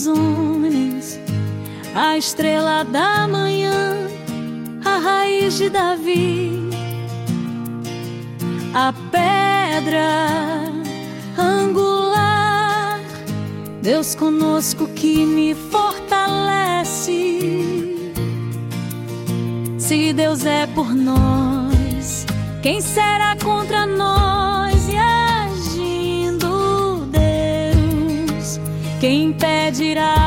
dos homens, a estrela da manhã, a raiz de Davi, a pedra angular, Deus conosco que me fortalece. Se Deus é por nós, quem será contra nós? E agindo Deus, quem impedirá